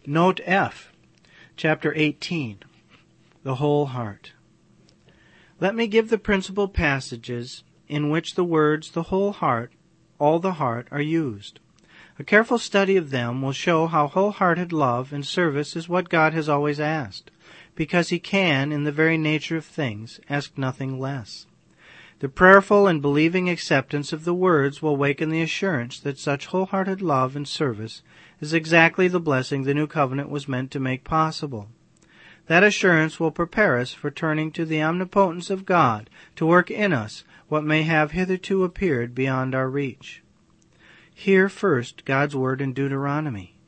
Note F, chapter 18, the whole heart. Let me give the principal passages in which the words the whole heart, all the heart are used. A careful study of them will show how wholehearted love and service is what God has always asked, because He can, in the very nature of things, ask nothing less. The prayerful and believing acceptance of the words will waken the assurance that such wholehearted love and service is exactly the blessing the new covenant was meant to make possible. That assurance will prepare us for turning to the omnipotence of God to work in us what may have hitherto appeared beyond our reach. Hear first God's word in Deuteronomy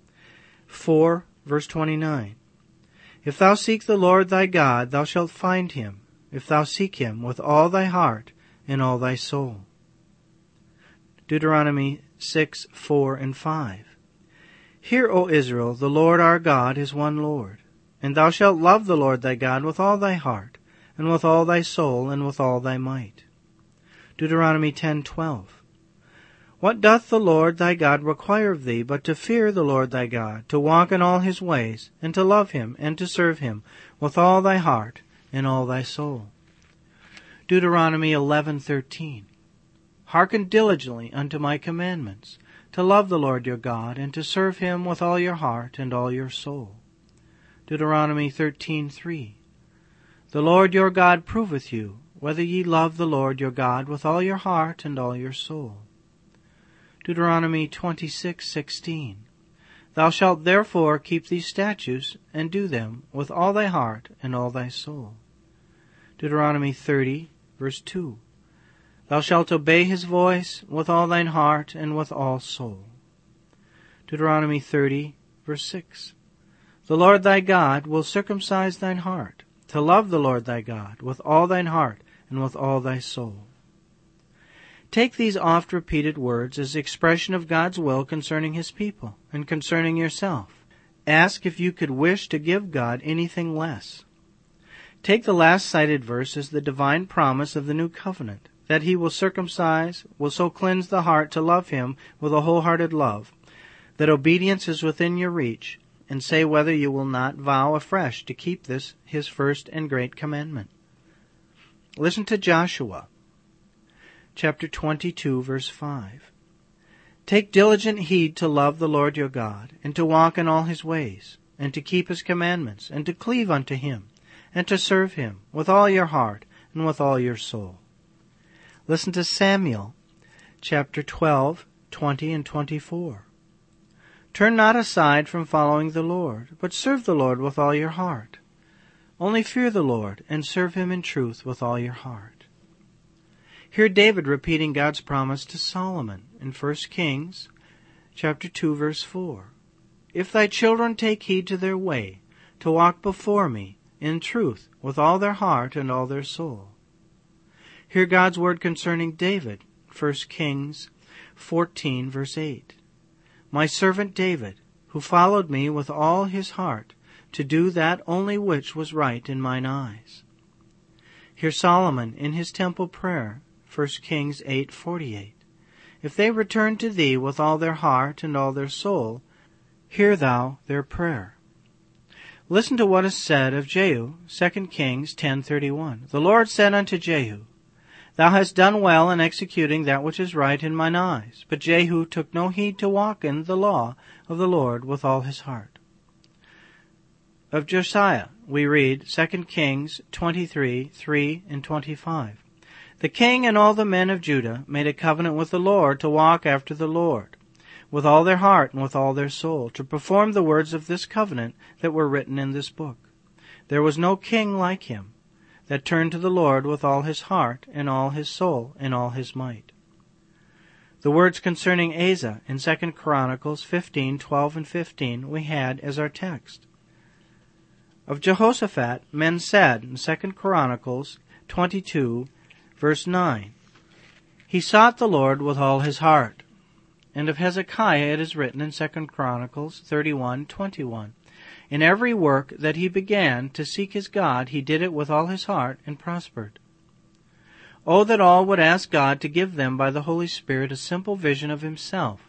4, verse 29. If thou seek the Lord thy God, thou shalt find him, if thou seek him with all thy heart and all thy soul. Deuteronomy 6, 4, and 5. Hear, O Israel, the Lord our God is one Lord. And thou shalt love the Lord thy God with all thy heart, and with all thy soul, and with all thy might. Deuteronomy 10:12. What doth the Lord thy God require of thee, but to fear the Lord thy God, to walk in all his ways, and to love him, and to serve him with all thy heart and all thy soul? Deuteronomy 11:13. Hearken diligently unto my commandments, to love the Lord your God, and to serve him with all your heart and all your soul. Deuteronomy 13:3. The Lord your God proveth you, whether ye love the Lord your God with all your heart and all your soul. Deuteronomy 26:16. Thou shalt therefore keep these statutes, and do them with all thy heart and all thy soul. Deuteronomy 30, verse 2. Thou shalt obey his voice with all thine heart and with all soul. Deuteronomy 30, verse 6. The Lord thy God will circumcise thine heart, to love the Lord thy God with all thine heart and with all thy soul. Take these oft-repeated words as the expression of God's will concerning his people and concerning yourself. Ask if you could wish to give God anything less. Take the last cited verse as the divine promise of the new covenant, that he will circumcise, will so cleanse the heart to love him with a wholehearted love, that obedience is within your reach, and say whether you will not vow afresh to keep this, his first and great commandment. Listen to Joshua, chapter 22, verse 5. Take diligent heed to love the Lord your God, and to walk in all his ways, and to keep his commandments, and to cleave unto him, and to serve him with all your heart and with all your soul. Listen to Samuel, chapter 12, 20, and 24. Turn not aside from following the Lord, but serve the Lord with all your heart. Only fear the Lord, and serve him in truth with all your heart. Hear David repeating God's promise to Solomon in 1 Kings, chapter 2, verse 4. If thy children take heed to their way, to walk before me in truth with all their heart and all their soul. Hear God's word concerning David, 1 Kings 14, verse 8. My servant David, who followed me with all his heart, to do that only which was right in mine eyes. Hear Solomon in his temple prayer, 1 Kings 8:48. If they return to thee with all their heart and all their soul, hear thou their prayer. Listen to what is said of Jehu, 2 Kings 10:31. The Lord said unto Jehu, Thou hast done well in executing that which is right in mine eyes. But Jehu took no heed to walk in the law of the Lord with all his heart. Of Josiah, we read 2 Kings 23, 3 and 25. The king and all the men of Judah made a covenant with the Lord to walk after the Lord, with all their heart and with all their soul, to perform the words of this covenant that were written in this book. There was no king like him, that turned to the Lord with all his heart and all his soul and all his might. The words concerning Asa in 2 Chronicles 15, 12, and 15 we had as our text. Of Jehoshaphat, men said in 2 Chronicles 22, verse 9, He sought the Lord with all his heart. And of Hezekiah it is written in 2 Chronicles 31:21, In every work that he began to seek his God, he did it with all his heart and prospered. Oh, that all would ask God to give them by the Holy Spirit a simple vision of himself,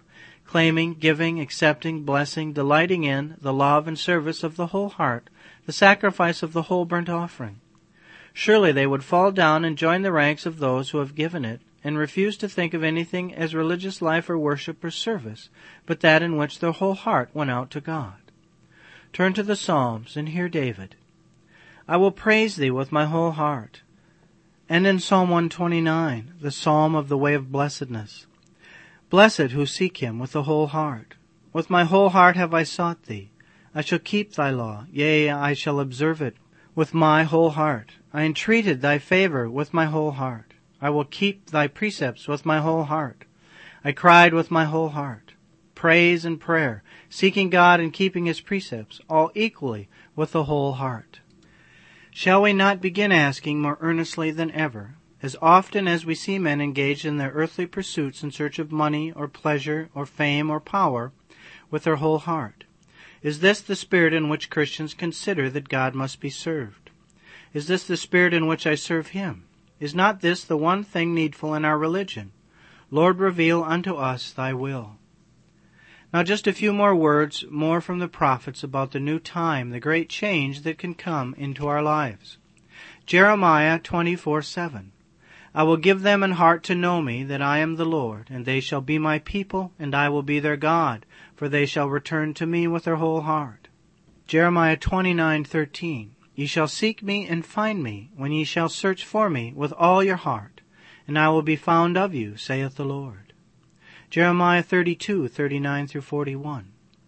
claiming, giving, accepting, blessing, delighting in the love and service of the whole heart, the sacrifice of the whole burnt offering. Surely they would fall down and join the ranks of those who have given it, and refuse to think of anything as religious life or worship or service, but that in which their whole heart went out to God. Turn to the Psalms and hear David. I will praise thee with my whole heart. And in Psalm 129, the psalm of the way of blessedness. Blessed who seek him with the whole heart. With my whole heart have I sought thee. I shall keep thy law, yea, I shall observe it with my whole heart. I entreated thy favor with my whole heart. I will keep thy precepts with my whole heart. I cried with my whole heart. Praise and prayer, seeking God and keeping his precepts, all equally with the whole heart. Shall we not begin asking more earnestly than ever, as often as we see men engaged in their earthly pursuits in search of money or pleasure or fame or power, with their whole heart? Is this the spirit in which Christians consider that God must be served? Is this the spirit in which I serve him? Is not this the one thing needful in our religion? Lord, reveal unto us thy will. Now just a few more words, more from the prophets about the new time, the great change that can come into our lives. Jeremiah 24:7. I will give them an heart to know me, that I am the Lord, and they shall be my people, and I will be their God, for they shall return to me with their whole heart. Jeremiah 29:13. Ye shall seek me and find me, when ye shall search for me with all your heart, and I will be found of you, saith the Lord. Jeremiah 32:39-41.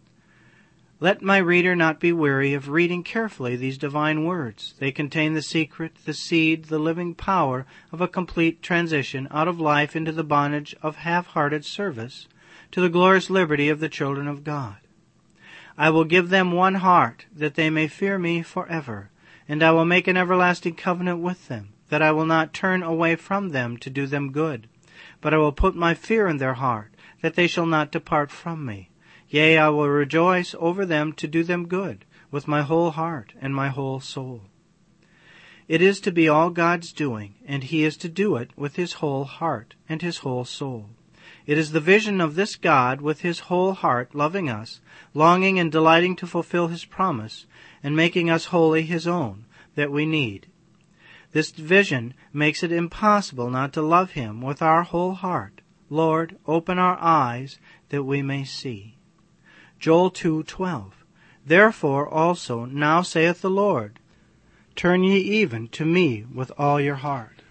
Let my reader not be weary of reading carefully these divine words. They contain the secret, the seed, the living power of a complete transition out of life into the bondage of half-hearted service to the glorious liberty of the children of God. I will give them one heart, that they may fear me forever, and I will make an everlasting covenant with them, that I will not turn away from them to do them good, but I will put my fear in their heart, that they shall not depart from me. Yea, I will rejoice over them to do them good, with my whole heart and my whole soul. It is to be all God's doing, and he is to do it with his whole heart and his whole soul. It is the vision of this God with his whole heart loving us, longing and delighting to fulfill his promise, and making us wholly his own, that we need. This vision makes it impossible not to love him with our whole heart. Lord, open our eyes that we may see. Joel 2:12. Therefore also now saith the Lord, turn ye even to me with all your heart.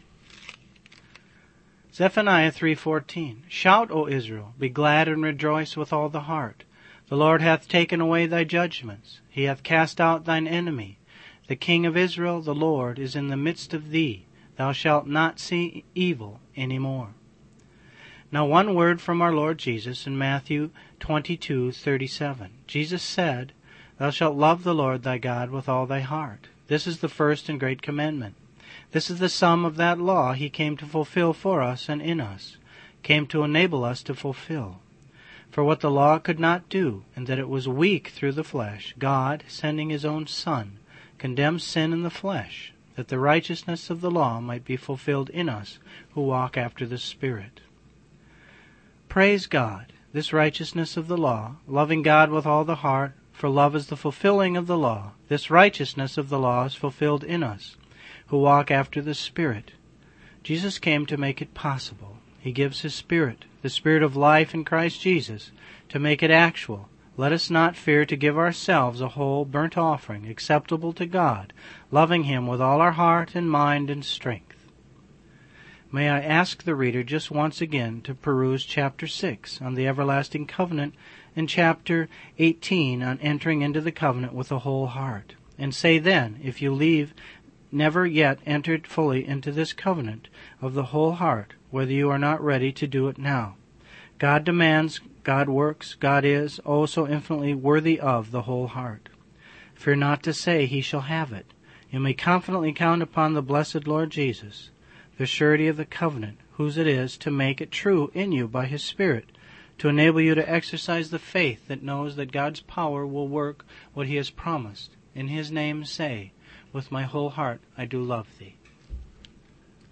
Zephaniah 3:14. Shout, O Israel, be glad and rejoice with all the heart. The Lord hath taken away thy judgments. He hath cast out thine enemy. The King of Israel, the Lord, is in the midst of thee. Thou shalt not see evil any more. Now one word from our Lord Jesus in Matthew 22:37. Jesus said, Thou shalt love the Lord thy God with all thy heart. This is the first and great commandment. This is the sum of that law he came to fulfill for us and in us, came to enable us to fulfill. For what the law could not do, and that it was weak through the flesh, God, sending his own Son, condemned sin in the flesh, that the righteousness of the law might be fulfilled in us who walk after the Spirit. Praise God, this righteousness of the law, loving God with all the heart, for love is the fulfilling of the law. This righteousness of the law is fulfilled in us, who walk after the Spirit. Jesus came to make it possible. He gives his Spirit, the Spirit of life in Christ Jesus, to make it actual. Let us not fear to give ourselves a whole burnt offering, acceptable to God, loving him with all our heart and mind and strength. May I ask the reader just once again to peruse chapter 6 on the everlasting covenant and chapter 18 on entering into the covenant with a whole heart. And say then, if you never yet entered fully into this covenant of the whole heart, whether you are not ready to do it now. God demands, God works, God is, oh so infinitely worthy of the whole heart. Fear not to say he shall have it. You may confidently count upon the blessed Lord Jesus, the surety of the covenant, whose it is to make it true in you by his Spirit, to enable you to exercise the faith that knows that God's power will work what he has promised. In his name say, with my whole heart I do love thee.